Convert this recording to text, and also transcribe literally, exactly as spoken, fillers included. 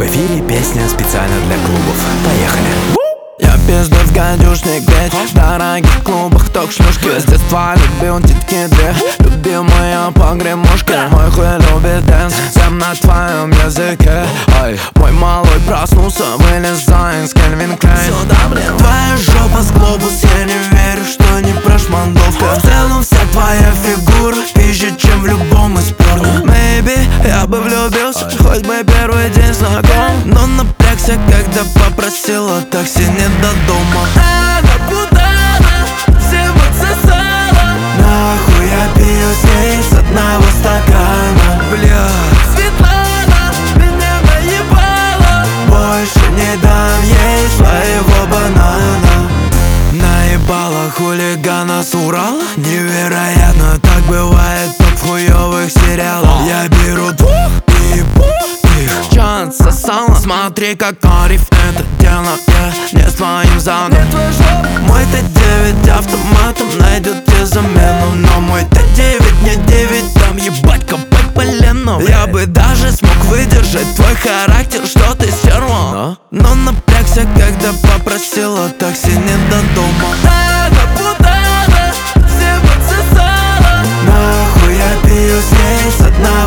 В эфире песня специально для клубов. Поехали! Я пиздец гадюшник, ведь в дорогих клубах ток-шлюшки. С детства любил титки две, любимая погремушка. Мой хуй любит дэнс, всем на твоем языке. Ай, мой малой проснулся, вылезая из Кельвин Клейн. Твоя жопа с глобус, я не верю, что не прошмандовка. В целом вся твоя фигура пизже, чем в любом из порно. Maybe я бы влюбился, хоть бы первый день знаком, но напрягся, когда попросила такси не до дома. Она путана, всем отсосала. Нахуй я пью с ней с одного стакана. Бля, Светлана меня наебала, больше не дам ей своего банана. Наебала хулигана с Урала. Невероятно, так бывает топ хуёвых сериалов. Я беру двух и ебу их. Чан сосала, смотри, как Ариф это дело. Я не с твоим заном. Мой Т девять автоматом найдет тебе замену. Но мой Т девять не девять, там ебать копать полено. Я бы даже смог выдержать твой характер, что ты стерва. Но напрягся, когда попросила такси не до дома. Она путана, всем отсосала. Нахуй я пью с ней с одного